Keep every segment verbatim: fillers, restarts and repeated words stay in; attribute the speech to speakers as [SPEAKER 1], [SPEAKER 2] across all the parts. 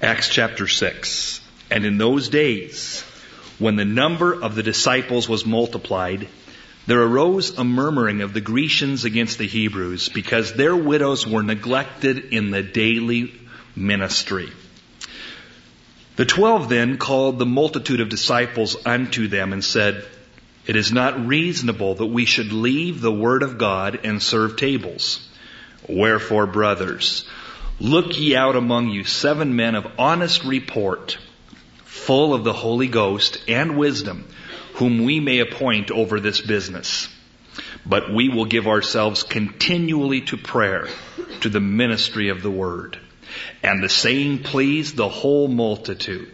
[SPEAKER 1] Acts chapter six. And in those days, when the number of the disciples was multiplied, there arose a murmuring of the Grecians against the Hebrews, because their widows were neglected in the daily ministry. The twelve then called the multitude of disciples unto them and said, It is not reasonable that we should leave the word of God and serve tables. Wherefore, brothers, look ye out among you seven men of honest report, full of the Holy Ghost and wisdom, whom we may appoint over this business. But we will give ourselves continually to prayer, to the ministry of the word. And the saying pleased the whole multitude.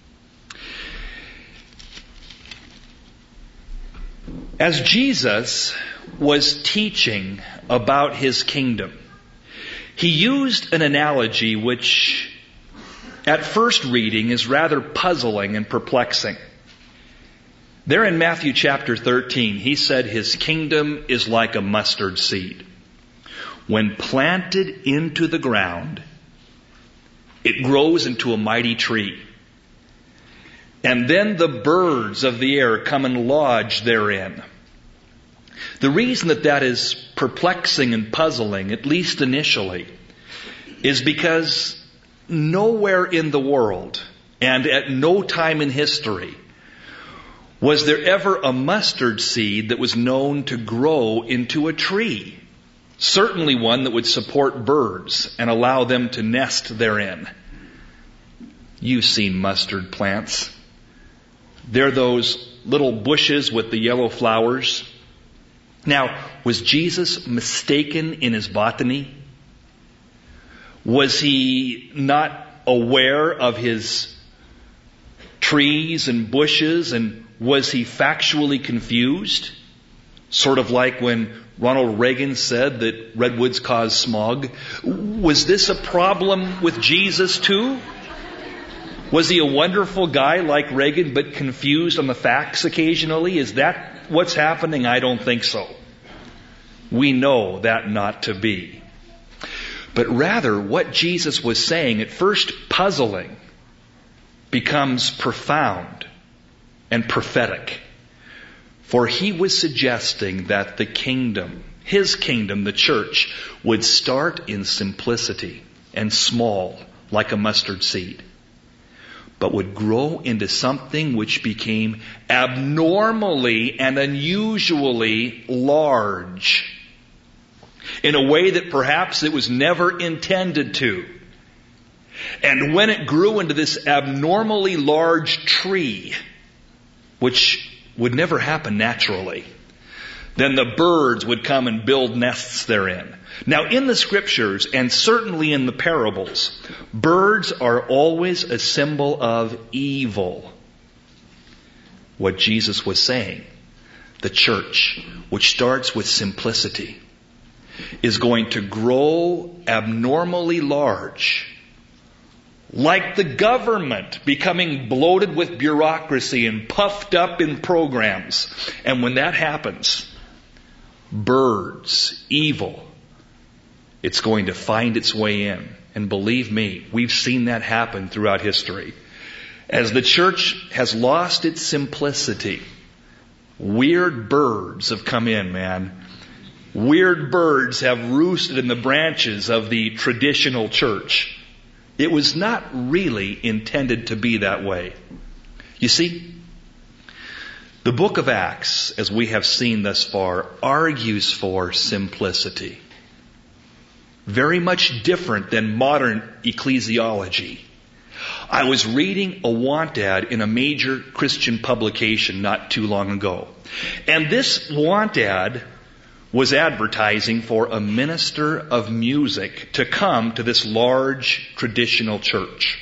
[SPEAKER 1] As Jesus was teaching about his kingdom, he used an analogy which at first reading is rather puzzling and perplexing. There in Matthew chapter thirteen, he said his kingdom is like a mustard seed. When planted into the ground, it grows into a mighty tree. And then the birds of the air come and lodge therein. The reason that that is perplexing and puzzling, at least initially, is because nowhere in the world and at no time in history was there ever a mustard seed that was known to grow into a tree. Certainly one that would support birds and allow them to nest therein. You've seen mustard plants. They're those little bushes with the yellow flowers. Now, was Jesus mistaken in his botany? Was he not aware of his trees and bushes, and was he factually confused? Sort of like when Ronald Reagan said that redwoods cause smog. Was this a problem with Jesus too? Was he a wonderful guy like Reagan, but confused on the facts occasionally? Is that what's happening? I don't think so. We know that not to be. But rather, what Jesus was saying, at first puzzling, becomes profound and prophetic. For he was suggesting that the kingdom, his kingdom, the church, would start in simplicity and small, like a mustard seed, but would grow into something which became abnormally and unusually large, in a way that perhaps it was never intended to. And when it grew into this abnormally large tree, which would never happen naturally, then the birds would come and build nests therein. Now, in the scriptures, and certainly in the parables, birds are always a symbol of evil. What Jesus was saying, the church, which starts with simplicity, is going to grow abnormally large, like the government becoming bloated with bureaucracy and puffed up in programs. And when that happens, birds, evil, it's going to find its way in. And believe me, we've seen that happen throughout history. As the church has lost its simplicity, weird birds have come in, man. Weird birds have roosted in the branches of the traditional church. It was not really intended to be that way. You see, the book of Acts, as we have seen thus far, argues for simplicity. Very much different than modern ecclesiology. I was reading a want ad in a major Christian publication not too long ago. And this want ad was advertising for a minister of music to come to this large traditional church.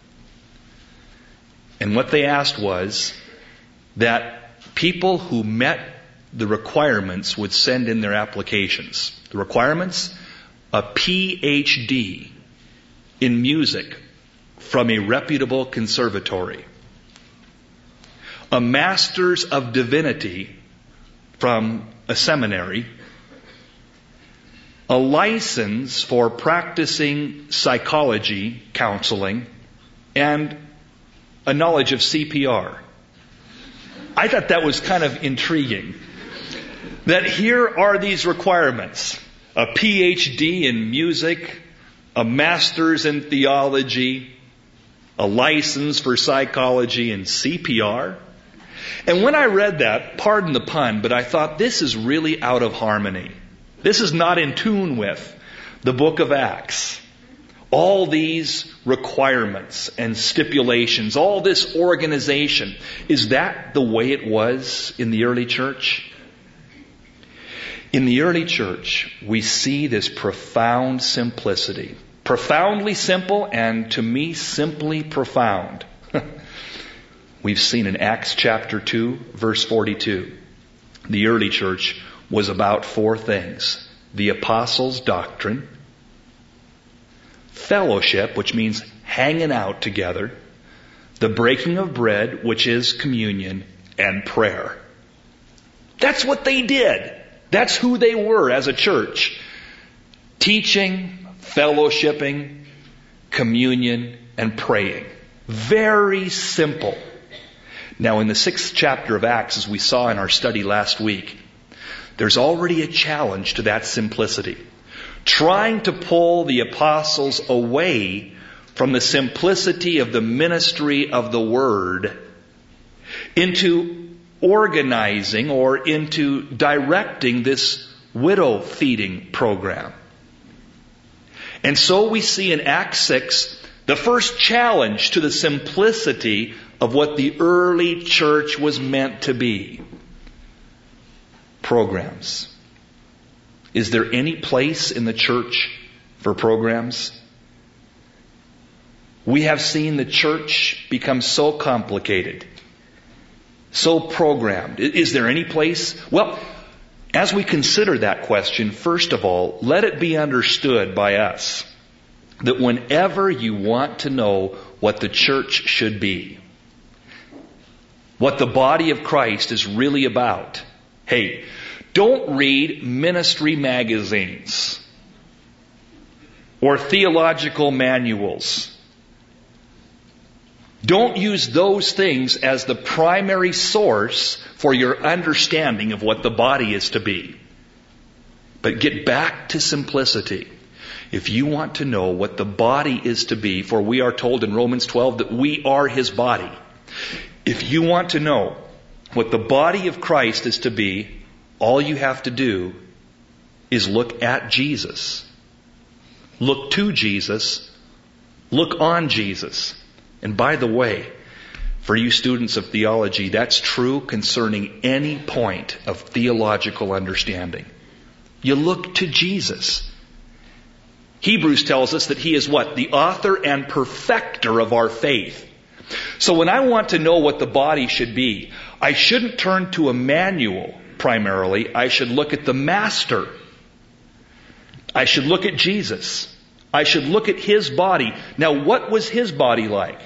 [SPEAKER 1] And what they asked was that people who met the requirements would send in their applications. The requirements? A P H D in music from a reputable conservatory. A Master's of Divinity from a seminary. A license for practicing psychology counseling, and a knowledge of C P R. I thought that was kind of intriguing. That here are these requirements. A P H D in music, a master's in theology, a license for psychology, and C P R. And when I read that, pardon the pun, but I thought this is really out of harmony. This is not in tune with the book of Acts. All these requirements and stipulations, all this organization, is that the way it was in the early church? In the early church, we see this profound simplicity. Profoundly simple, and to me, simply profound. We've seen in Acts chapter two, verse forty-two. The early church was about four things. The apostles' doctrine, fellowship, which means hanging out together, the breaking of bread, which is communion, and prayer. That's what they did. That's who they were as a church. Teaching, fellowshipping, communion, and praying. Very simple. Now, in the sixth chapter of Acts, as we saw in our study last week, there's already a challenge to that simplicity. Trying to pull the apostles away from the simplicity of the ministry of the Word into organizing or into directing this widow feeding program. And so we see in Acts six the first challenge to the simplicity of what the early church was meant to be. Programs. Is there any place in the church for programs? We have seen the church become so complicated, so programmed. Is there any place? Well, as we consider that question, first of all, let it be understood by us that whenever you want to know what the church should be, what the body of Christ is really about, hey, don't read ministry magazines or theological manuals. Don't use those things as the primary source for your understanding of what the body is to be. But get back to simplicity. If you want to know what the body is to be, for we are told in Romans twelve that we are His body. If you want to know what the body of Christ is to be, all you have to do is look at Jesus. Look to Jesus. Look on Jesus. And by the way, for you students of theology, that's true concerning any point of theological understanding. You look to Jesus. Hebrews tells us that He is what? The author and perfecter of our faith. So when I want to know what the body should be, I shouldn't turn to a manual primarily. I should look at the Master. I should look at Jesus. I should look at His body. Now, what was His body like?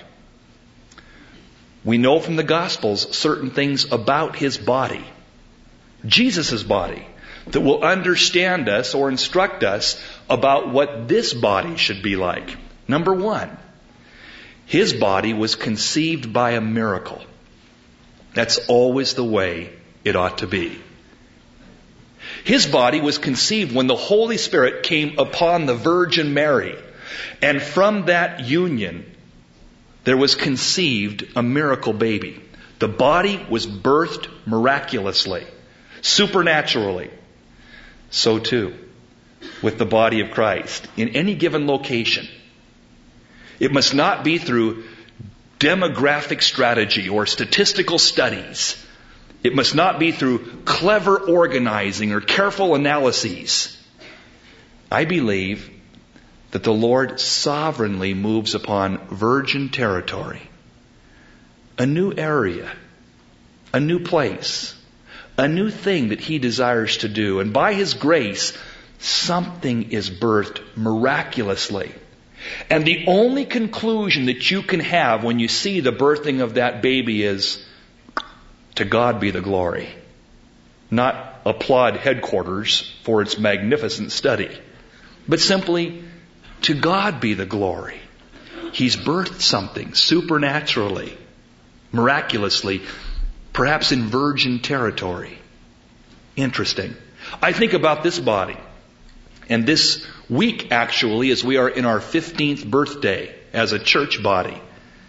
[SPEAKER 1] We know from the Gospels certain things about His body. Jesus' body. That will understand us or instruct us about what this body should be like. Number one, His body was conceived by a miracle. That's always the way it ought to be. His body was conceived when the Holy Spirit came upon the Virgin Mary. And from that union, there was conceived a miracle baby. The body was birthed miraculously, supernaturally. So too, with the body of Christ, in any given location. It must not be through demographic strategy or statistical studies. It must not be through clever organizing or careful analyses. I believe that the Lord sovereignly moves upon virgin territory, a new area, a new place, a new thing that He desires to do. And by His grace, something is birthed miraculously. And the only conclusion that you can have when you see the birthing of that baby is, to God be the glory. Not applaud headquarters for its magnificent study, but simply, to God be the glory. He's birthed something supernaturally, miraculously, perhaps in virgin territory. Interesting. I think about this body. And this week, actually, as we are in our fifteenth birthday as a church body,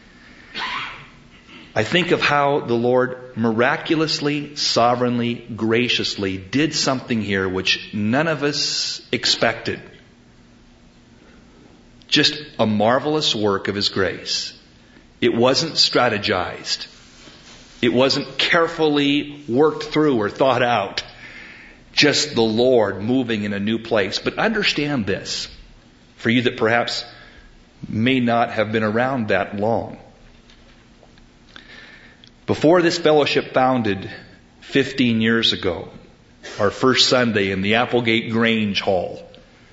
[SPEAKER 1] I think of how the Lord miraculously, sovereignly, graciously did something here which none of us expected. Just a marvelous work of His grace. It wasn't strategized. It wasn't carefully worked through or thought out. Just the Lord moving in a new place. But understand this, for you that perhaps may not have been around that long. Before this fellowship founded fifteen years ago, our first Sunday in the Applegate Grange Hall,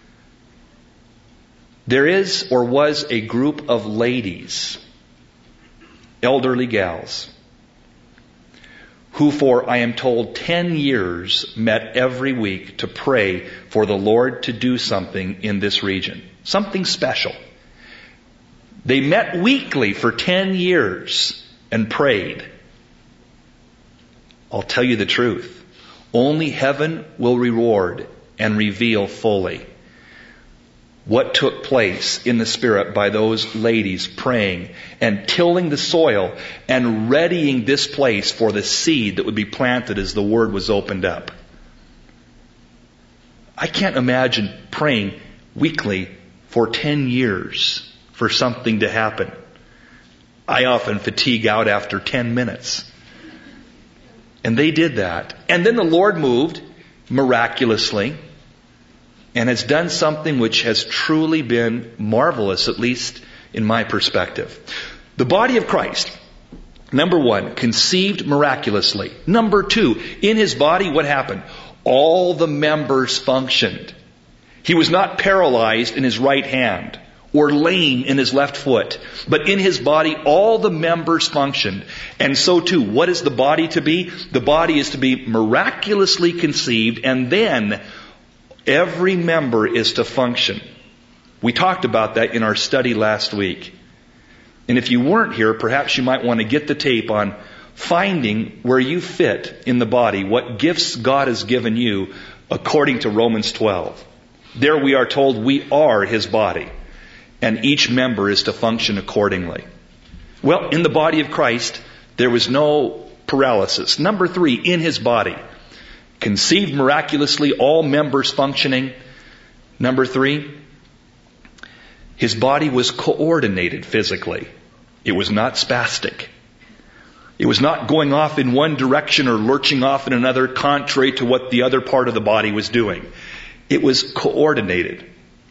[SPEAKER 1] there is or was a group of ladies, elderly gals, who for, I am told, ten years met every week to pray for the Lord to do something in this region. Something special. They met weekly for ten years and prayed. I'll tell you the truth. Only heaven will reward and reveal fully what took place in the Spirit by those ladies praying and tilling the soil and readying this place for the seed that would be planted as the Word was opened up. I can't imagine praying weekly for ten years for something to happen. I often fatigue out after ten minutes. And they did that. And then the Lord moved miraculously and has done something which has truly been marvelous, at least in my perspective. The body of Christ, number one, conceived miraculously. Number two, in His body, what happened? All the members functioned. He was not paralyzed in His right hand or lame in His left foot, but in His body all the members functioned. And so too, what is the body to be? The body is to be miraculously conceived, and then every member is to function. We talked about that in our study last week. And if you weren't here, perhaps you might want to get the tape on finding where you fit in the body, what gifts God has given you according to Romans twelve. There we are told we are His body, and each member is to function accordingly. Well, in the body of Christ, there was no paralysis. Number three, in His body, conceived miraculously, all members functioning. Number three, His body was coordinated physically. It was not spastic. It was not going off in one direction or lurching off in another, contrary to what the other part of the body was doing. It was coordinated.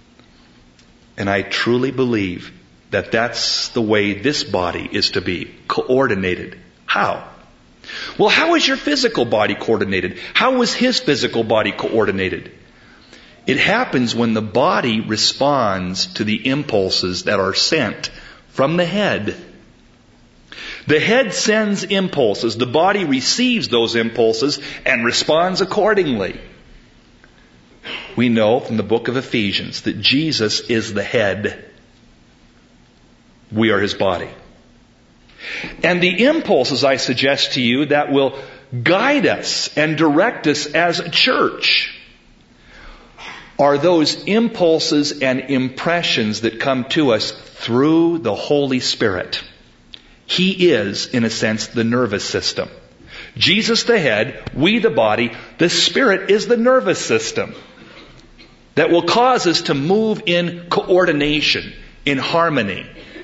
[SPEAKER 1] And I truly believe that that's the way this body is to be, coordinated. How? Well, how is your physical body coordinated? How was His physical body coordinated? It happens when the body responds to the impulses that are sent from the head. The head sends impulses. The body receives those impulses and responds accordingly. We know from the book of Ephesians that Jesus is the head. We are His body. And the impulses, I suggest to you, that will guide us and direct us as a church are those impulses and impressions that come to us through the Holy Spirit. He is, in a sense, the nervous system. Jesus the head, we the body, the Spirit is the nervous system that will cause us to move in coordination, in harmony.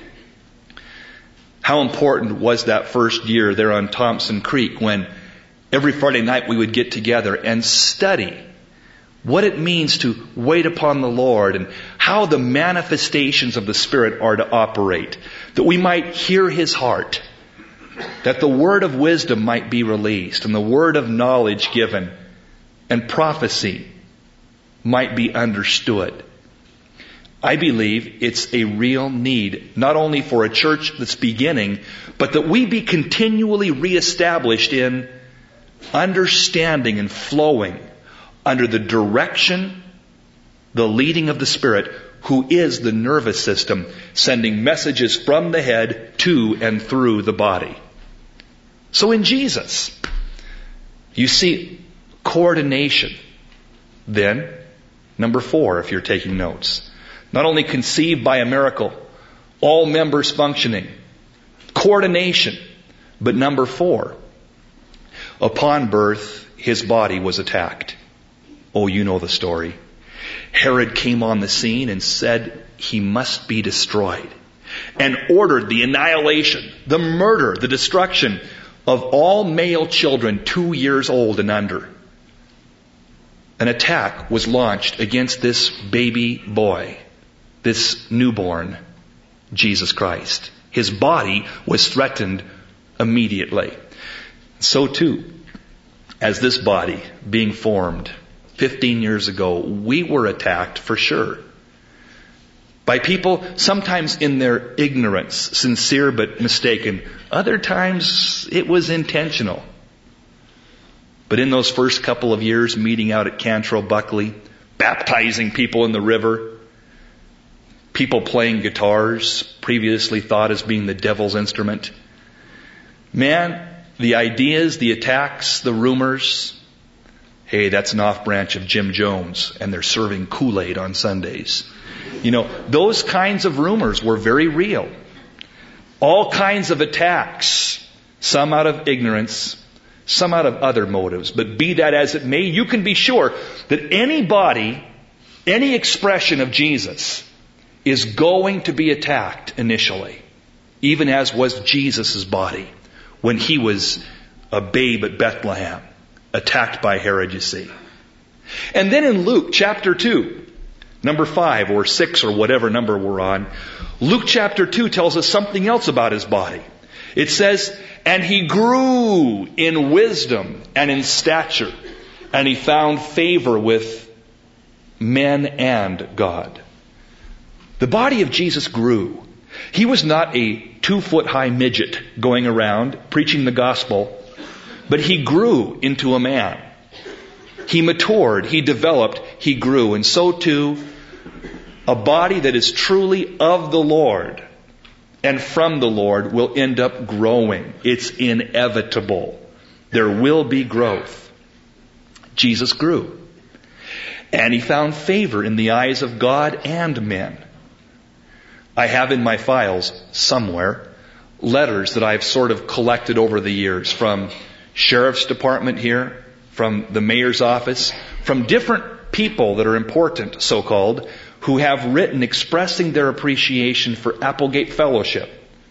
[SPEAKER 1] How important was that first year there on Thompson Creek when every Friday night we would get together and study what it means to wait upon the Lord and how the manifestations of the Spirit are to operate, that we might hear His heart, that the word of wisdom might be released and the word of knowledge given, and prophecy might be understood. I believe it's a real need, not only for a church that's beginning, but that we be continually reestablished in understanding and flowing under the direction, the leading of the Spirit who is the nervous system, sending messages from the head to and through the body. So in Jesus, you see coordination. Then, number four, if you're taking notes, not only conceived by a miracle, all members functioning, coordination, but number four, upon birth, his body was attacked. Oh, you know the story. Herod came on the scene and said he must be destroyed, and ordered the annihilation, the murder, the destruction of all male children two years old and under. An attack was launched against this baby boy, this newborn Jesus Christ. His body was threatened immediately. So too, as this body being formed fifteen years ago, we were attacked for sure. By people, sometimes in their ignorance, sincere but mistaken. Other times, it was intentional. But in those first couple of years, meeting out at Cantrell Buckley, baptizing people in the river, people playing guitars, previously thought as being the devil's instrument. Man, the ideas, the attacks, the rumors, hey, that's an off-branch of Jim Jones, and they're serving Kool-Aid on Sundays. You know, those kinds of rumors were very real. All kinds of attacks, some out of ignorance, some out of other motives. But be that as it may, you can be sure that anybody, any expression of Jesus is going to be attacked initially, even as was Jesus' body when he was a babe at Bethlehem, attacked by Herod, you see. And then in Luke chapter two, number five or six or whatever number we're on, Luke chapter two tells us something else about his body. It says, and he grew in wisdom and in stature, and he found favor with men and God. The body of Jesus grew. He was not a two-foot-high midget going around preaching the gospel, but he grew into a man. He matured, he developed, he grew. And so too, a body that is truly of the Lord and from the Lord will end up growing. It's inevitable. There will be growth. Jesus grew. And he found favor in the eyes of God and men. I have in my files somewhere letters that I've sort of collected over the years from Sheriff's Department here, from the Mayor's office, from different people that are important, so-called, who have written expressing their appreciation for Applegate Fellowship.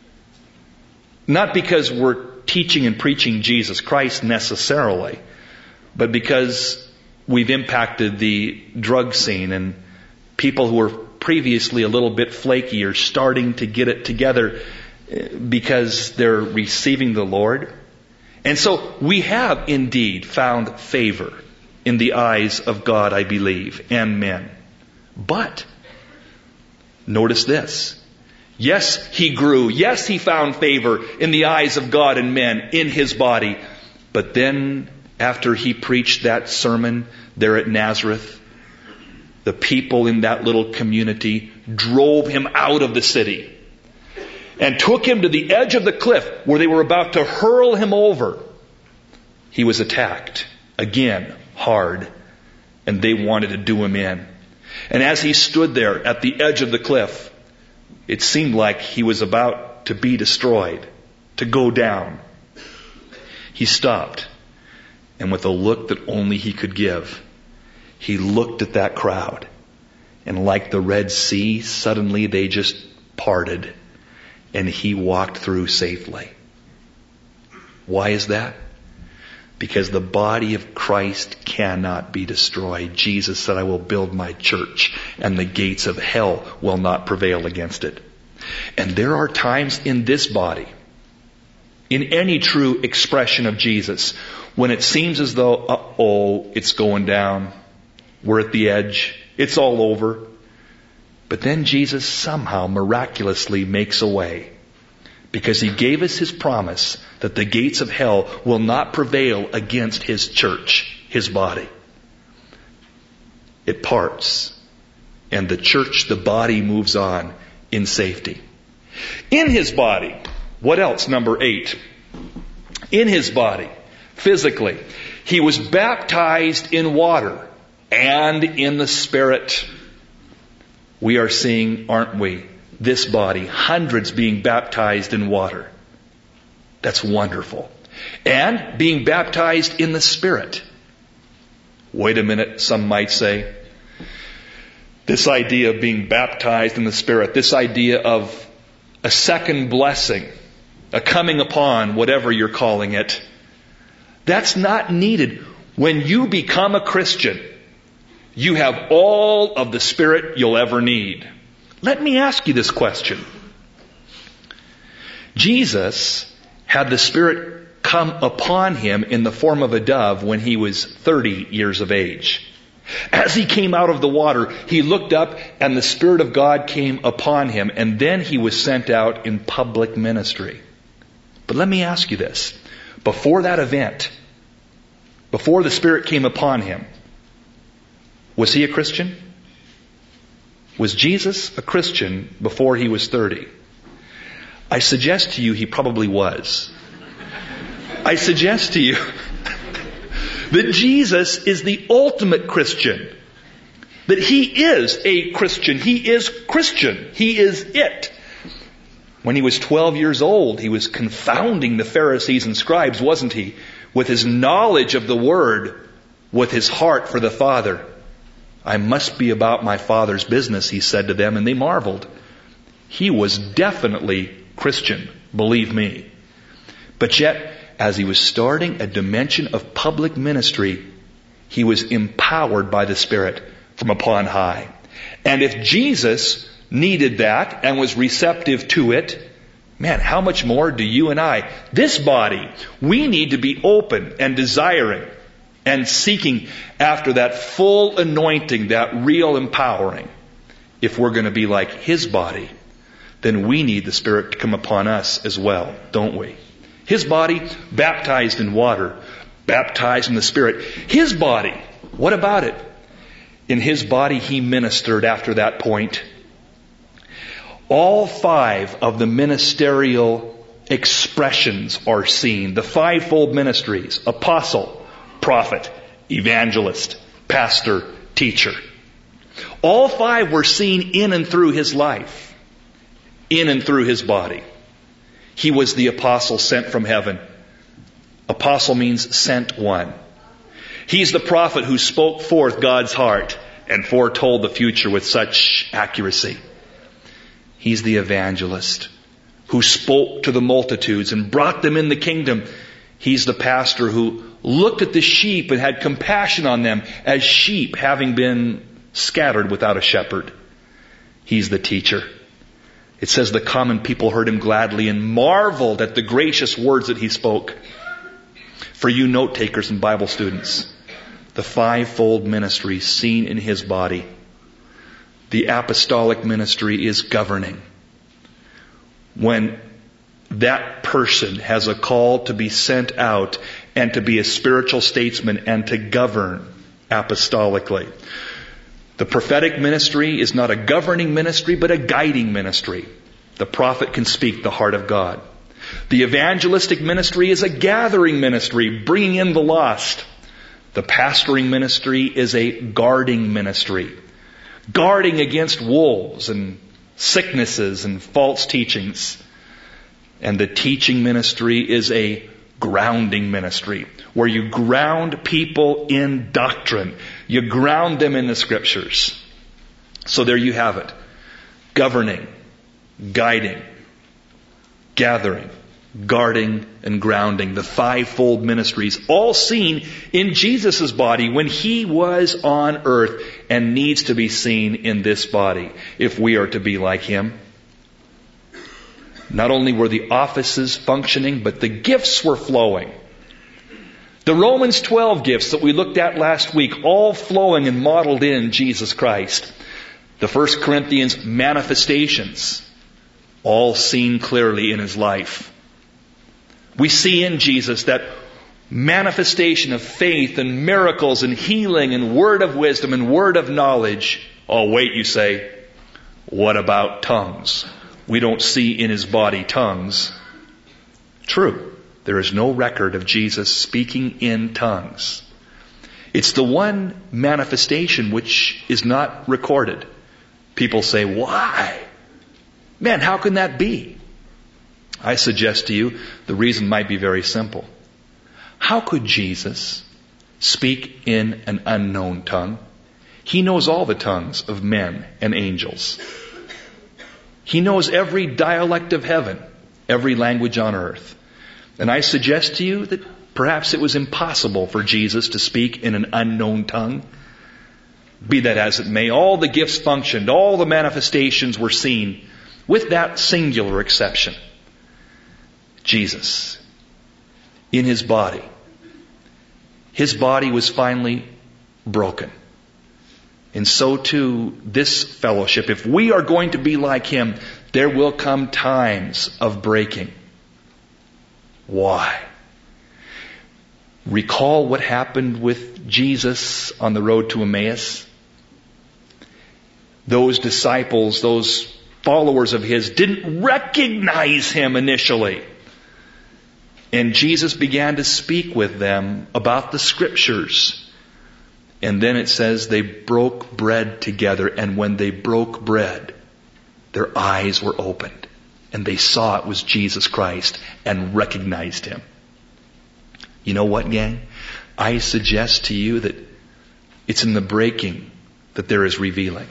[SPEAKER 1] Not because we're teaching and preaching Jesus Christ necessarily, but because we've impacted the drug scene, and people who were previously a little bit flaky are starting to get it together because they're receiving the Lord. And so we have indeed found favor in the eyes of God, I believe, and men. But notice this. Yes, he grew. Yes, he found favor in the eyes of God and men in his body. But then after he preached that sermon there at Nazareth, the people in that little community drove him out of the city and took him to the edge of the cliff where they were about to hurl him over. He was attacked again hard, and they wanted to do him in. And as he stood there at the edge of the cliff, it seemed like he was about to be destroyed, to go down. He stopped, and with a look that only he could give, he looked at that crowd, and like the Red Sea, suddenly they just parted, and he walked through safely. Why is that? Because the body of Christ cannot be destroyed. Jesus said, I will build my church, and the gates of hell will not prevail against it. And there are times in this body, in any true expression of Jesus, when it seems as though, uh-oh, it's going down. We're at the edge. It's all over. But then Jesus somehow miraculously makes a way, because he gave us his promise that the gates of hell will not prevail against his church, his body. It parts, And the church, the body, moves on in safety. In his body, what else? Number eight. In his body, physically, he was baptized in water and in the Spirit. We are seeing, aren't we, this body, hundreds being baptized in water. That's wonderful. And being baptized in the Spirit. Wait a minute, some might say. This idea of being baptized in the Spirit, this idea of a second blessing, a coming upon, whatever you're calling it, that's not needed. When you become a Christian, you have all of the Spirit you'll ever need. Let me ask you this question. Jesus had the Spirit come upon him in the form of a dove when he was thirty years of age. As he came out of the water, he looked up and the Spirit of God came upon him, and then he was sent out in public ministry. But let me ask you this. Before that event, before the Spirit came upon him, was he a Christian? Was Jesus a Christian before he was thirty? I suggest to you he probably was. I suggest to you that Jesus is the ultimate Christian. That he is a Christian. He is Christian. He is it. When he was twelve years old, he was confounding the Pharisees and scribes, wasn't he? With his knowledge of the Word, with his heart for the Father. I must be about my Father's business, he said to them, and they marveled. He was definitely Christian, believe me. But yet, as he was starting a dimension of public ministry, he was empowered by the Spirit from upon high. And if Jesus needed that and was receptive to it, man, how much more do you and I? This body, we need to be open and desiring and seeking after that full anointing, that real empowering. If we're going to be like his body, then we need the Spirit to come upon us as well, don't we? His body, baptized in water, baptized in the Spirit. His body, what about it? In his body, he ministered after that point. All five of the ministerial expressions are seen. The fivefold ministries: apostle, prophet, evangelist, pastor, teacher. All five were seen in and through his life, in and through his body. He was the apostle sent from heaven. Apostle means sent one. He's the prophet who spoke forth God's heart and foretold the future with such accuracy. He's the evangelist who spoke to the multitudes and brought them in the kingdom. He's the pastor who looked at the sheep and had compassion on them as sheep having been scattered without a shepherd. He's the teacher. It says the common people heard him gladly and marveled at the gracious words that he spoke. For you note takers and Bible students, the fivefold ministry seen in his body. The apostolic ministry is governing. When that person has a call to be sent out and to be a spiritual statesman and to govern apostolically. The prophetic ministry is not a governing ministry, but a guiding ministry. The prophet can speak the heart of God. The evangelistic ministry is a gathering ministry, bringing in the lost. The pastoring ministry is a guarding ministry, guarding against wolves and sicknesses and false teachings. And the teaching ministry is a grounding ministry, where you ground people in doctrine. You ground them in the Scriptures. So there you have it. Governing, guiding, gathering, guarding, and grounding. The fivefold ministries, all seen in Jesus' body when he was on earth, and needs to be seen in this body if we are to be like him. Not only were the offices functioning, but the gifts were flowing. The Romans twelve gifts that we looked at last week, all flowing and modeled in Jesus Christ. The First Corinthians manifestations, all seen clearly in his life. We see in Jesus that manifestation of faith and miracles and healing and word of wisdom and word of knowledge, Oh, wait, you say, what about tongues? We don't see in his body tongues. True. There is no record of Jesus speaking in tongues. It's the one manifestation which is not recorded. People say, why? Man, how can that be? I suggest to you, the reason might be very simple. How could Jesus speak in an unknown tongue? He knows all the tongues of men and angels. He knows every dialect of heaven, every language on earth. And I suggest to you that perhaps it was impossible for Jesus to speak in an unknown tongue. Be that as it may, all the gifts functioned, all the manifestations were seen, with that singular exception. Jesus, in his body, his body was finally broken. And so too, this fellowship, if we are going to be like him, there will come times of breaking. Why? Recall what happened with Jesus on the road to Emmaus. Those disciples, those followers of his, didn't recognize him initially. And Jesus began to speak with them about the Scriptures. And then it says they broke bread together. And when they broke bread, their eyes were opened. And they saw it was Jesus Christ and recognized him. You know what, gang? I suggest to you that it's in the breaking that there is revealing.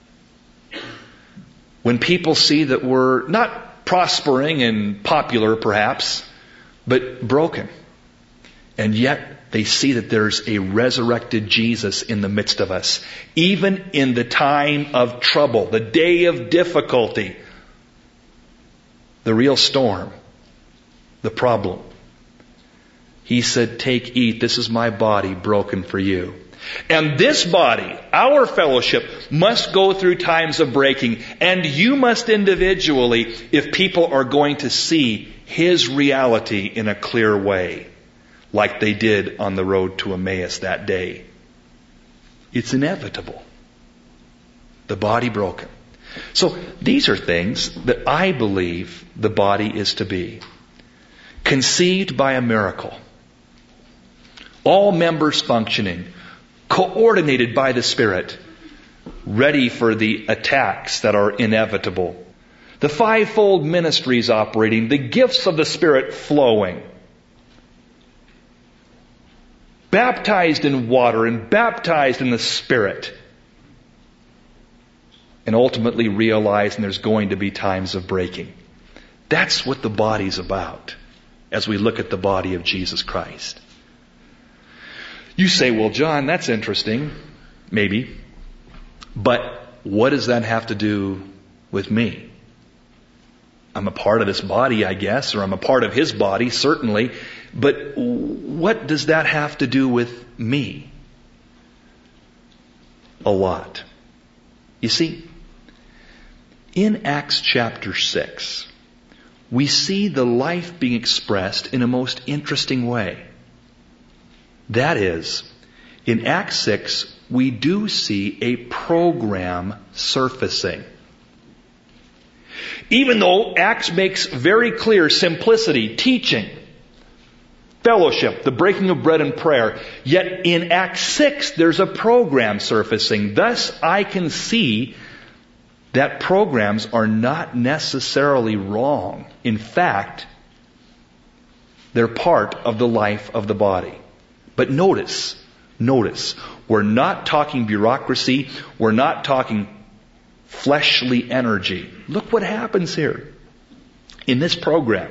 [SPEAKER 1] When people see that we're not prospering and popular perhaps, but broken, and yet they see that there's a resurrected Jesus in the midst of us, even in the time of trouble, the day of difficulty, the real storm, the problem. He said, take, eat, this is my body broken for you. And this body, our fellowship, must go through times of breaking. And you must individually, if people are going to see his reality in a clear way, like they did on the road to Emmaus that day. It's inevitable. The body broken. So these are things that I believe the body is to be. Conceived by a miracle. All members functioning. Coordinated by the Spirit. Ready for the attacks that are inevitable. The fivefold ministries operating. The gifts of the Spirit flowing. Baptized in water and baptized in the Spirit. And ultimately realizing there's going to be times of breaking. That's what the body's about as we look at the body of Jesus Christ. You say, well, John, that's interesting. Maybe. But what does that have to do with me? I'm a part of this body, I guess, or I'm a part of his body, certainly. But what does that have to do with me? A lot. You see, in Acts chapter six, we see the life being expressed in a most interesting way. That is, in Acts six, we do see a program surfacing. Even though Acts makes very clear simplicity, teaching, fellowship, the breaking of bread and prayer, yet in Acts six, there's a program surfacing. Thus, I can see that programs are not necessarily wrong. In fact, they're part of the life of the body. But notice, notice, we're not talking bureaucracy. We're not talking fleshly energy. Look what happens here. In this program,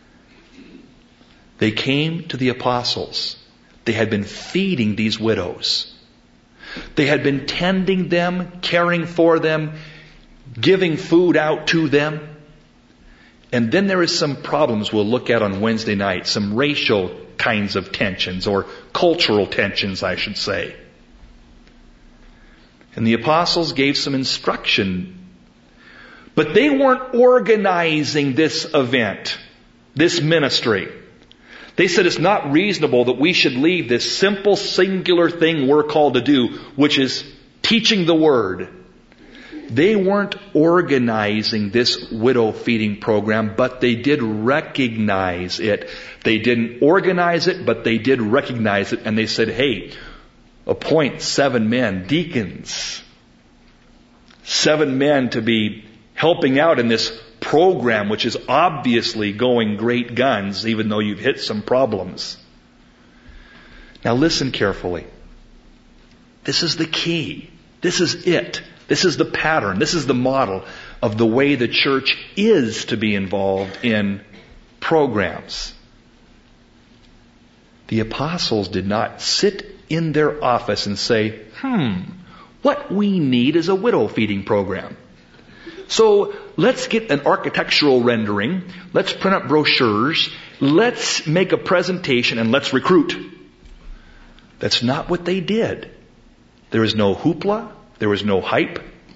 [SPEAKER 1] they came to the apostles. They had been feeding these widows. They had been tending them, caring for them, giving food out to them. And then there is some problems we'll look at on Wednesday night, some racial kinds of tensions, or cultural tensions, I should say. And the apostles gave some instruction. But they weren't organizing this event, this ministry. They said it's not reasonable that we should leave this simple, singular thing we're called to do, which is teaching the Word, they weren't organizing this widow feeding program, but they did recognize it. They didn't organize it, but they did recognize it. And they said, hey, appoint seven men, deacons, seven men to be helping out in this program, which is obviously going great guns, even though you've hit some problems. Now listen carefully. This is the key. This is it. This is the pattern. This is the model of the way the church is to be involved in programs. The apostles did not sit in their office and say, hmm, what we need is a widow feeding program. So let's get an architectural rendering. Let's print up brochures. Let's make a presentation and let's recruit. That's not what they did. There was no hoopla. There was no hype.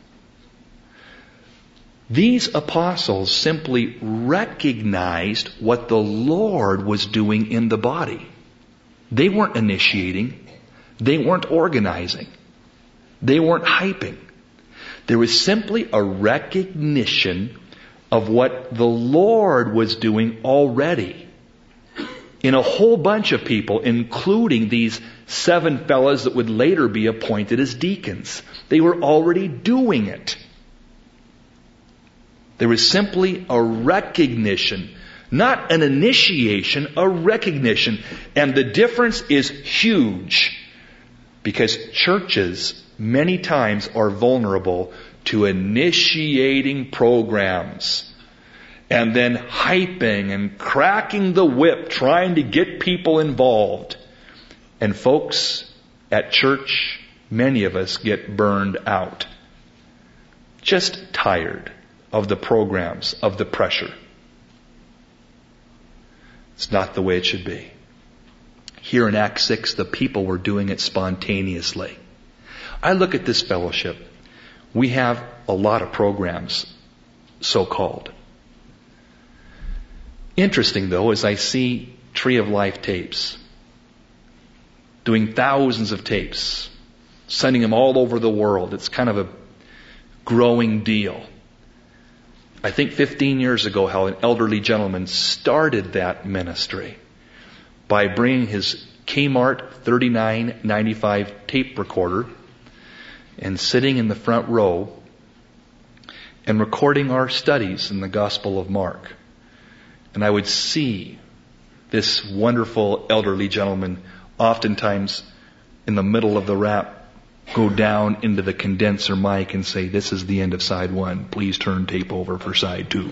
[SPEAKER 1] These apostles simply recognized what the Lord was doing in the body. They weren't initiating. They weren't organizing. They weren't hyping. There was simply a recognition of what the Lord was doing already in a whole bunch of people, including these seven fellows that would later be appointed as deacons. They were already doing it. There was simply a recognition, not an initiation, a recognition. And the difference is huge, because churches many times are vulnerable to initiating programs and then hyping and cracking the whip, trying to get people involved. And folks, at church, many of us get burned out. Just tired of the programs, of the pressure. It's not the way it should be. Here in Acts six, the people were doing it spontaneously. I look at this fellowship. We have a lot of programs, so-called. Interesting, though, as I see Tree of Life tapes, doing thousands of tapes, sending them all over the world. It's kind of a growing deal. I think fifteen years ago, how an elderly gentleman started that ministry by bringing his Kmart thirty-nine ninety-five tape recorder and sitting in the front row and recording our studies in the Gospel of Mark. And I would see this wonderful elderly gentleman oftentimes in the middle of the rap go down into the condenser mic and say, this is the end of side one. Please turn tape over for side two.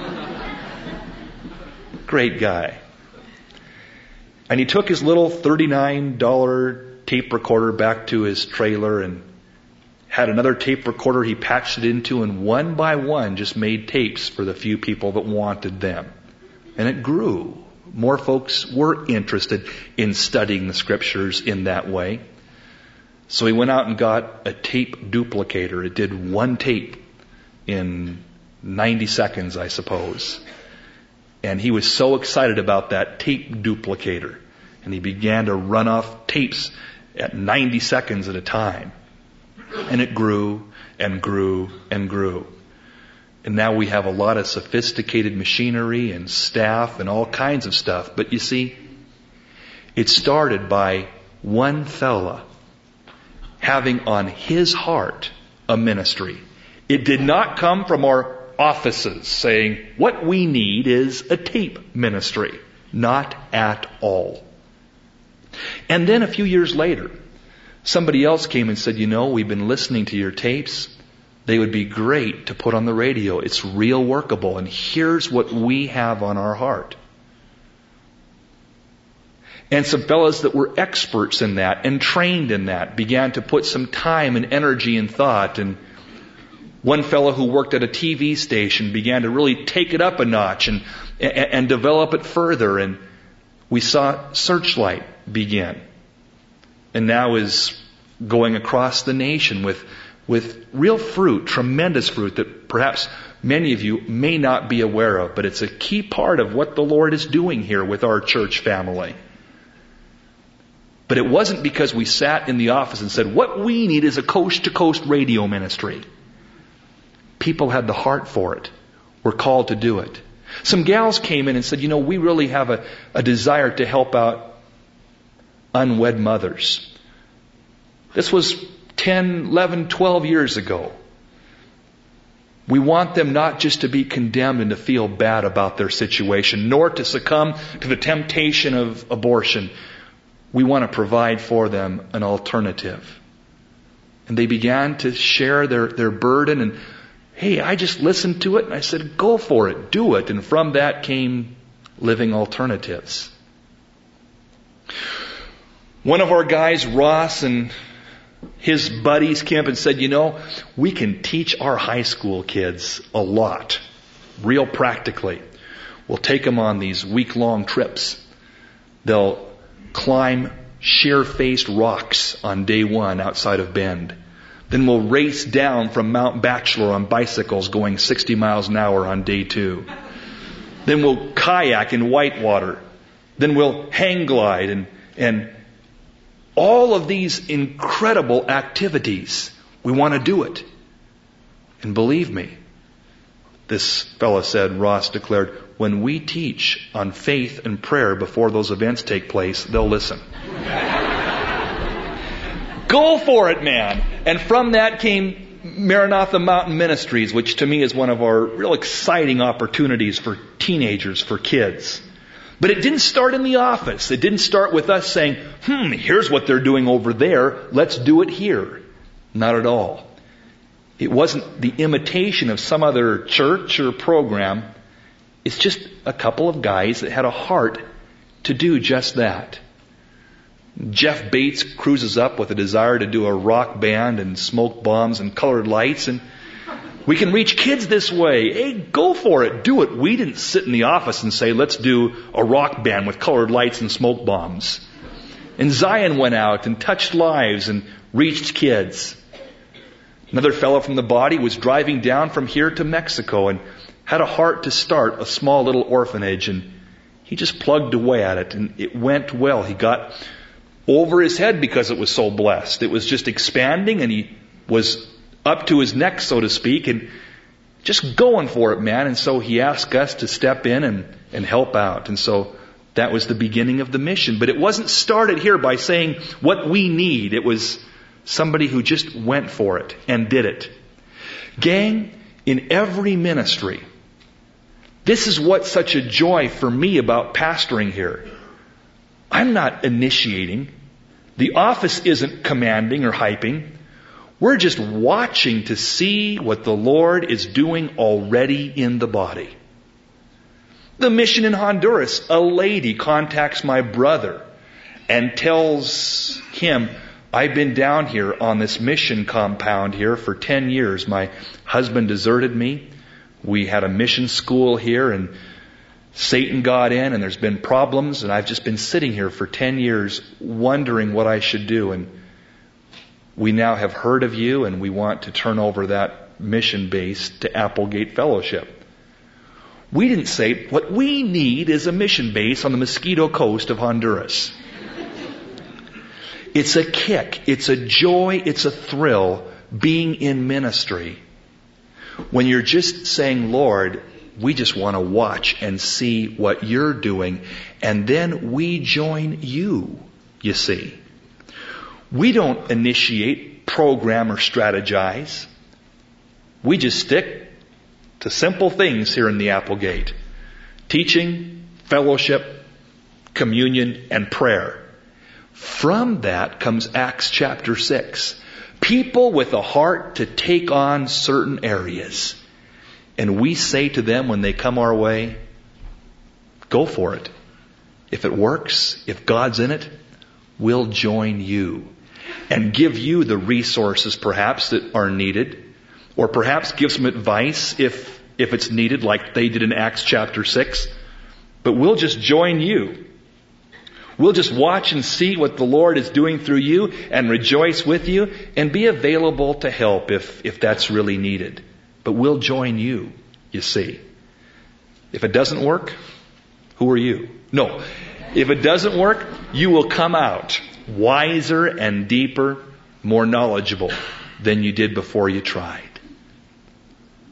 [SPEAKER 1] Great guy. And he took his little thirty-nine dollars tape recorder back to his trailer and had another tape recorder he patched it into, and one by one just made tapes for the few people that wanted them. And it grew. More folks were interested in studying the scriptures in that way. So he went out and got a tape duplicator. It did one tape in ninety seconds, I suppose. And he was so excited about that tape duplicator. And he began to run off tapes at ninety seconds at a time. And it grew and grew and grew. And now we have a lot of sophisticated machinery and staff and all kinds of stuff. But you see, it started by one fella having on his heart a ministry. It did not come from our offices saying, what we need is a tape ministry. Not at all. And then a few years later, somebody else came and said, you know, we've been listening to your tapes. They would be great to put on the radio. It's real workable. And here's what we have on our heart. And some fellows that were experts in that and trained in that began to put some time and energy and thought. And one fellow who worked at a T V station began to really take it up a notch and, and, and develop it further. And we saw Searchlight begin. And now is going across the nation with, with real fruit, tremendous fruit that perhaps many of you may not be aware of. But it's a key part of what the Lord is doing here with our church family. But it wasn't because we sat in the office and said, what we need is a coast-to-coast radio ministry. People had the heart for it, were called to do it. Some gals came in and said, you know, we really have a, a desire to help out unwed mothers. This was ten, eleven, twelve years ago. We want them not just to be condemned and to feel bad about their situation, nor to succumb to the temptation of abortion. We want to provide for them an alternative. And they began to share their, their burden. And, hey, I just listened to it and I said, go for it, do it. And from that came Living Alternatives. One of our guys, Ross, and his buddies came up and said, you know, we can teach our high school kids a lot, real practically. We'll take them on these week-long trips. They'll climb sheer-faced rocks on day one outside of Bend. Then we'll race down from Mount Bachelor on bicycles going sixty miles an hour on day two. Then we'll kayak in Whitewater. Then we'll hang glide and, and all of these incredible activities. We want to do it. And believe me, this fellow said, Ross declared, when we teach on faith and prayer before those events take place, they'll listen. Go for it, man. And from that came Maranatha Mountain Ministries, which to me is one of our real exciting opportunities for teenagers, for kids. But it didn't start in the office. It didn't start with us saying, hmm, here's what they're doing over there. Let's do it here. Not at all. It wasn't the imitation of some other church or program. It's just a couple of guys that had a heart to do just that. Jeff Bates cruises up with a desire to do a rock band and smoke bombs and colored lights, and we can reach kids this way. Hey, go for it. Do it. We didn't sit in the office and say, let's do a rock band with colored lights and smoke bombs. And Zion went out and touched lives and reached kids. Another fellow from the body was driving down from here to Mexico and had a heart to start a small little orphanage, and he just plugged away at it, and it went well. He got over his head because it was so blessed. It was just expanding, and he was up to his neck, so to speak, and just going for it, man. And so he asked us to step in and, and help out. And so that was the beginning of the mission. But it wasn't started here by saying what we need. It was somebody who just went for it and did it. Gang, in every ministry, this is what's such a joy for me about pastoring here. I'm not initiating. The office isn't commanding or hyping. We're just watching to see what the Lord is doing already in the body. The mission in Honduras, a lady contacts my brother and tells him, I've been down here on this mission compound here for ten years. My husband deserted me. We had a mission school here, and Satan got in, and there's been problems, and I've just been sitting here for ten years wondering what I should do. And we now have heard of you, and we want to turn over that mission base to Applegate Fellowship. We didn't say, what we need is a mission base on the Mosquito Coast of Honduras. It's a kick, it's a joy, it's a thrill being in ministry when you're just saying, Lord, we just want to watch and see what you're doing, and then we join you, you see. We don't initiate, program, or strategize. We just stick to simple things here in the Applegate. Teaching, fellowship, communion, and prayer. From that comes Acts chapter six. People with a heart to take on certain areas. And we say to them when they come our way, go for it. If it works, if God's in it, we'll join you. And give you the resources perhaps that are needed. Or perhaps give some advice if, if it's needed, like they did in Acts chapter six. But we'll just join you. We'll just watch and see what the Lord is doing through you and rejoice with you and be available to help if, if that's really needed. But we'll join you, you see. If it doesn't work, who are you? No. If it doesn't work, you will come out wiser and deeper, more knowledgeable than you did before you tried.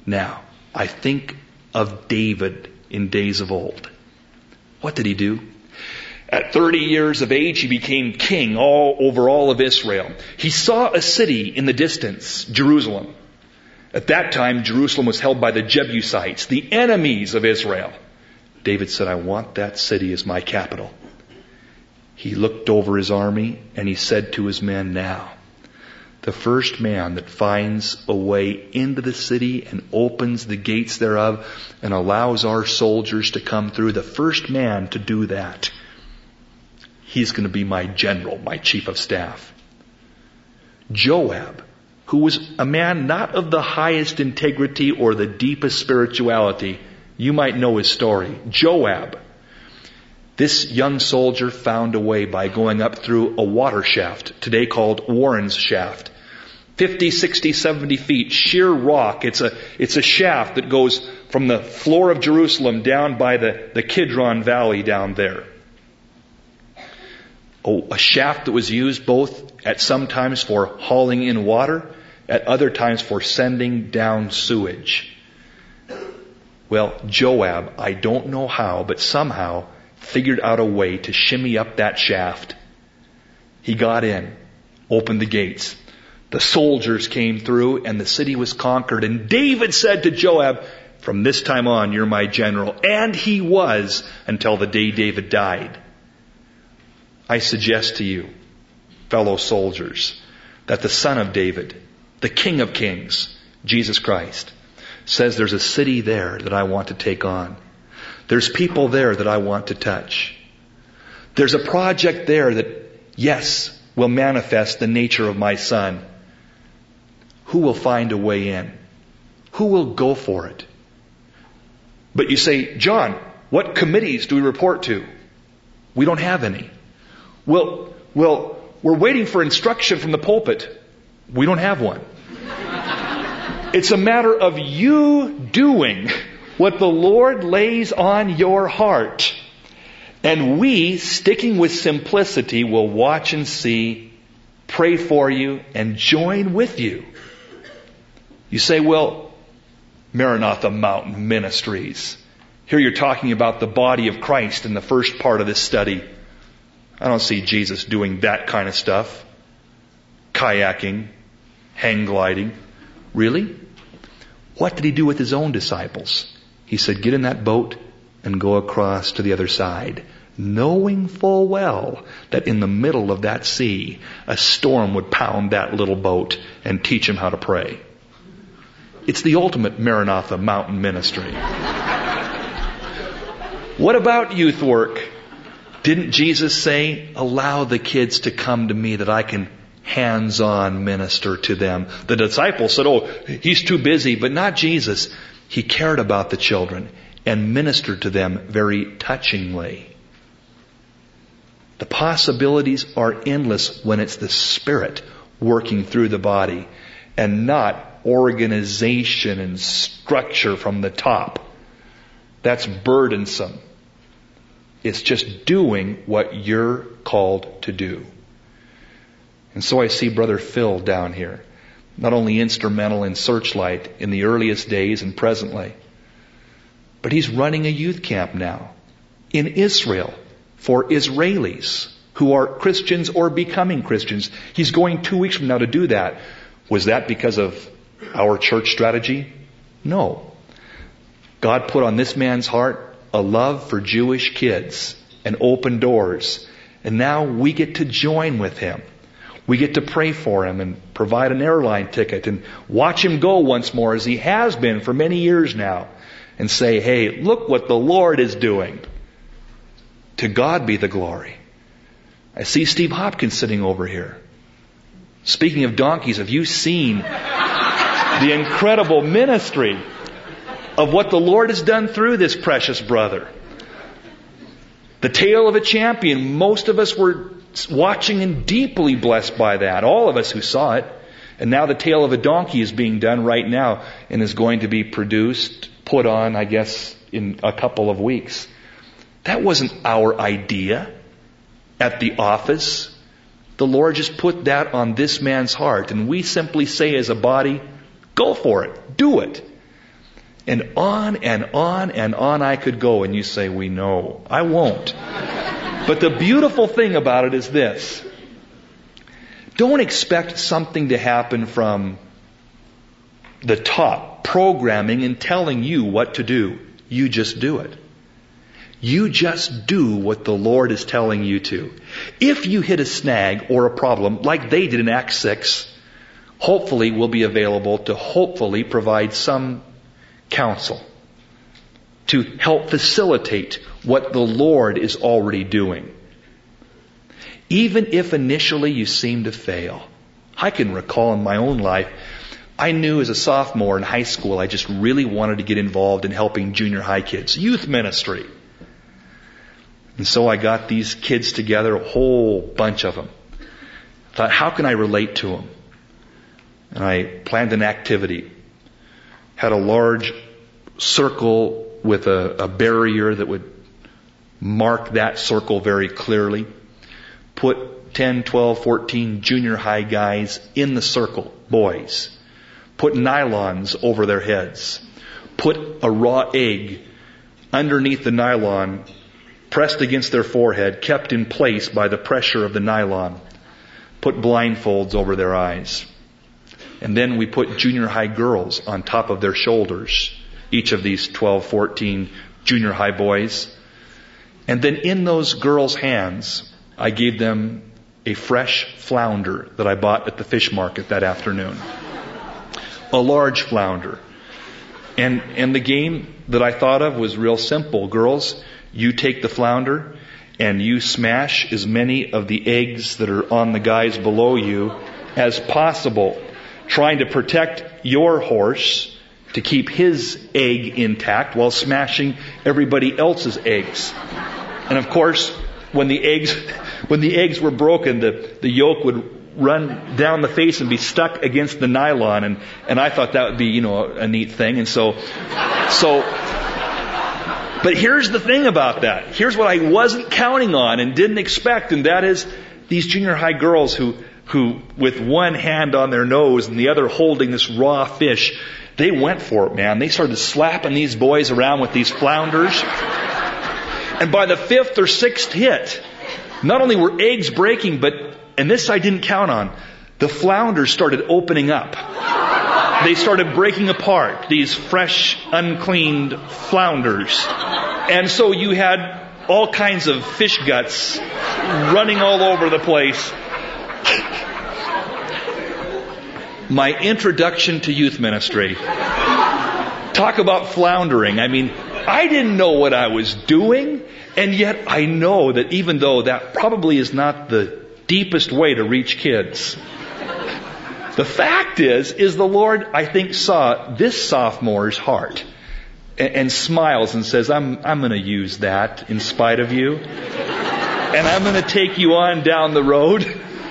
[SPEAKER 1] Now, I think of David in days of old. What did he do? At thirty years of age, he became king all over all of Israel. He saw a city in the distance, Jerusalem. At that time, Jerusalem was held by the Jebusites, the enemies of Israel. David said, I want that city as my capital. He looked over his army and he said to his men, now, the first man that finds a way into the city and opens the gates thereof and allows our soldiers to come through, the first man to do that, he's going to be my general, my chief of staff. Joab, who was a man not of the highest integrity or the deepest spirituality, you might know his story. Joab, this young soldier found a way by going up through a water shaft, today called Warren's Shaft. fifty, sixty, seventy feet, sheer rock. It's a, it's a shaft that goes from the floor of Jerusalem down by the, the Kidron Valley down there. Oh, a shaft that was used both at some times for hauling in water, at other times for sending down sewage. Well, Joab, I don't know how, but somehow figured out a way to shimmy up that shaft. He got in, opened the gates. The soldiers came through and the city was conquered. And David said to Joab, from this time on, you're my general. And he was until the day David died. I suggest to you, fellow soldiers, that the Son of David, the King of Kings, Jesus Christ, says there's a city there that I want to take on. There's people there that I want to touch. There's a project there that, yes, will manifest the nature of my Son. Who will find a way in? Who will go for it? But you say, John, what committees do we report to? We don't have any. Well, well, we're waiting for instruction from the pulpit. We don't have one. It's a matter of you doing what the Lord lays on your heart. And we, sticking with simplicity, will watch and see, pray for you, and join with you. You say, well, Maranatha Mountain Ministries. Here you're talking about the body of Christ in the first part of this study. I don't see Jesus doing that kind of stuff. Kayaking, hang gliding. Really? What did he do with his own disciples? He said, get in that boat and go across to the other side, knowing full well that in the middle of that sea, a storm would pound that little boat and teach him how to pray. It's the ultimate Maranatha Mountain Ministry. What about youth work? Didn't Jesus say, allow the kids to come to me that I can hands-on minister to them? The disciples said, oh, he's too busy, but not Jesus. He cared about the children and ministered to them very touchingly. The possibilities are endless when it's the Spirit working through the body and not organization and structure from the top. That's burdensome. It's just doing what you're called to do. And so I see Brother Phil down here, not only instrumental in Searchlight in the earliest days and presently, but he's running a youth camp now in Israel for Israelis who are Christians or becoming Christians. He's going two weeks from now to do that. Was that because of our church strategy? No. God put on this man's heart a love for Jewish kids and open doors. And now we get to join with him. We get to pray for him and provide an airline ticket and watch him go once more as he has been for many years now and say, hey, look what the Lord is doing. To God be the glory. I see Steve Hopkins sitting over here. Speaking of donkeys, have you seen the incredible ministry of what the Lord has done through this precious brother? The tale of a champion. Most of us were watching and deeply blessed by that. All of us who saw it. And now the tale of a donkey is being done right now and is going to be produced, put on, I guess, in a couple of weeks. That wasn't our idea at the office. The Lord just put that on this man's heart. And we simply say as a body, go for it. Do it. And on and on and on I could go, and you say, we know. I won't. But the beautiful thing about it is this. Don't expect something to happen from the top, programming and telling you what to do. You just do it. You just do what the Lord is telling you to. If you hit a snag or a problem, like they did in Acts six, hopefully we'll be available to hopefully provide some counsel to help facilitate what the Lord is already doing. Even if initially you seem to fail. I can recall in my own life, I knew as a sophomore in high school, I just really wanted to get involved in helping junior high kids, youth ministry. And so I got these kids together, a whole bunch of them. Thought, how can I relate to them? And I planned an activity. Had a large circle with a, a barrier that would mark that circle very clearly. Put ten, twelve, fourteen junior high guys in the circle, boys. Put nylons over their heads. Put a raw egg underneath the nylon, pressed against their forehead, kept in place by the pressure of the nylon. Put blindfolds over their eyes. And then we put junior high girls on top of their shoulders. Each of these twelve, fourteen junior high boys. And then in those girls' hands, I gave them a fresh flounder that I bought at the fish market that afternoon. A large flounder. And, and the game that I thought of was real simple. Girls, you take the flounder and you smash as many of the eggs that are on the guys below you as possible, trying to protect your horse to keep his egg intact while smashing everybody else's eggs. And of course, when the eggs, when the eggs were broken, the, the yolk would run down the face and be stuck against the nylon. And, and I thought that would be, you know, a, a neat thing. And so, so, but here's the thing about that. Here's what I wasn't counting on and didn't expect. And that is these junior high girls who, who with one hand on their nose and the other holding this raw fish, they went for it, man. They started slapping these boys around with these flounders. And by the fifth or sixth hit, not only were eggs breaking, but, and this I didn't count on, the flounders started opening up. They started breaking apart, these fresh, uncleaned flounders. And so you had all kinds of fish guts running all over the place. My introduction to youth ministry. Talk about floundering. I mean, I didn't know what I was doing, and yet I know that even though that probably is not the deepest way to reach kids, the fact is, is the Lord, I think, saw this sophomore's heart and, and smiles and says, I'm, I'm going to use that in spite of you, and I'm going to take you on down the road.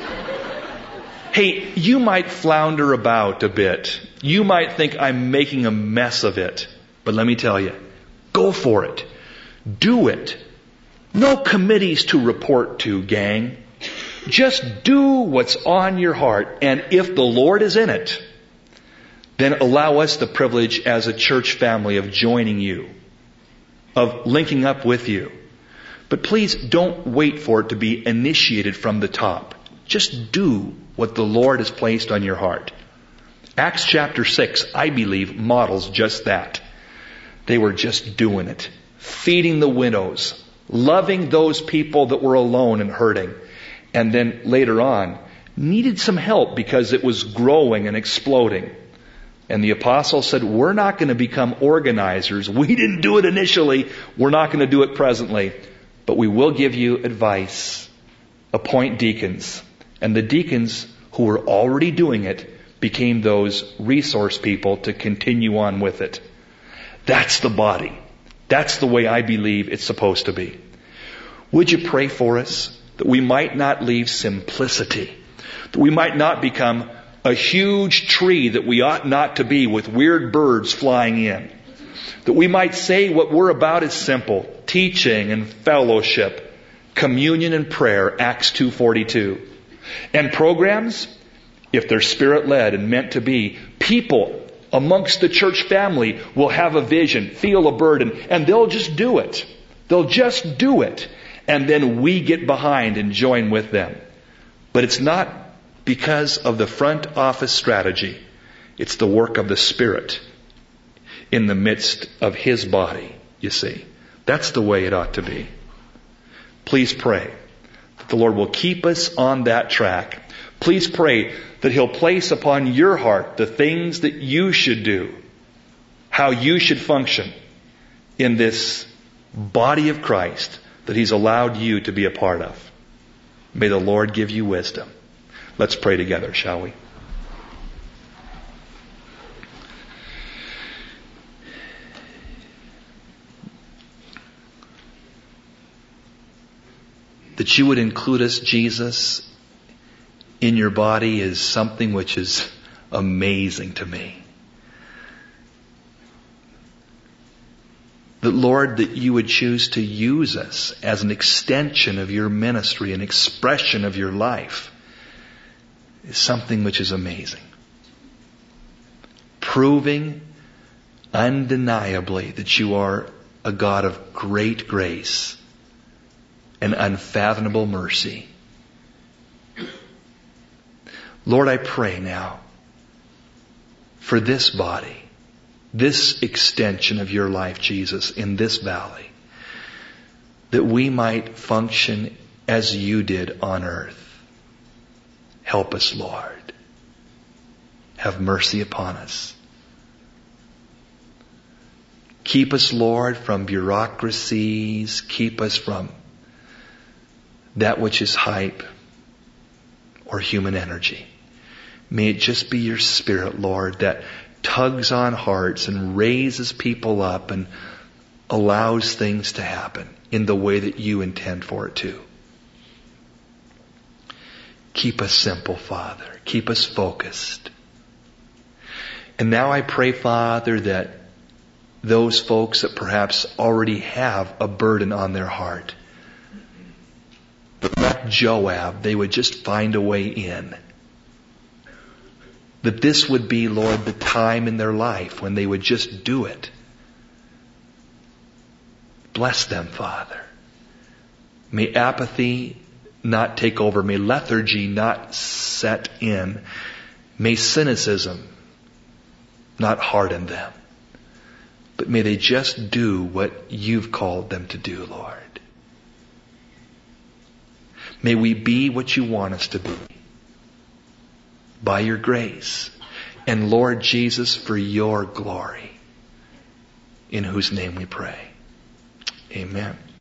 [SPEAKER 1] Hey, you might flounder about a bit. You might think I'm making a mess of it. But let me tell you, go for it. Do it. No committees to report to, gang. Just do what's on your heart. And if the Lord is in it, then allow us the privilege as a church family of joining you, of linking up with you. But please don't wait for it to be initiated from the top. Just do what the Lord has placed on your heart. Acts chapter six, I believe, models just that. They were just doing it. Feeding the widows. Loving those people that were alone and hurting. And then later on, needed some help because it was growing and exploding. And the apostle said, we're not going to become organizers. We didn't do it initially. We're not going to do it presently. But we will give you advice. Appoint deacons. And the deacons who were already doing it became those resource people to continue on with it. That's the body. That's the way I believe it's supposed to be. Would you pray for us that we might not leave simplicity, that we might not become a huge tree that we ought not to be with weird birds flying in, that we might say what we're about is simple, teaching and fellowship, communion and prayer, Acts two forty-two. And programs, if they're Spirit-led and meant to be, people amongst the church family will have a vision, feel a burden, and they'll just do it. They'll just do it. And then we get behind and join with them. But it's not because of the front office strategy. It's the work of the Spirit in the midst of His body, you see. That's the way it ought to be. Please pray that the Lord will keep us on that track. Please pray that He'll place upon your heart the things that you should do, how you should function in this body of Christ that He's allowed you to be a part of. May the Lord give you wisdom. Let's pray together, shall we? That you would include us, Jesus, in your body is something which is amazing to me. That, Lord, that you would choose to use us as an extension of your ministry, an expression of your life, is something which is amazing. Proving undeniably that you are a God of great grace and unfathomable mercy. Lord, I pray now for this body, this extension of your life, Jesus, in this valley, that we might function as you did on earth. Help us, Lord. Have mercy upon us. Keep us, Lord, from bureaucracies. Keep us from that which is hype or human energy. May it just be your Spirit, Lord, that tugs on hearts and raises people up and allows things to happen in the way that you intend for it to. Keep us simple, Father. Keep us focused. And now I pray, Father, that those folks that perhaps already have a burden on their heart, but like Joab, they would just find a way in. That this would be, Lord, the time in their life when they would just do it. Bless them, Father. May apathy not take over. May lethargy not set in. May cynicism not harden them. But may they just do what you've called them to do, Lord. May we be what you want us to be. By your grace. And Lord Jesus, for your glory. In whose name we pray. Amen.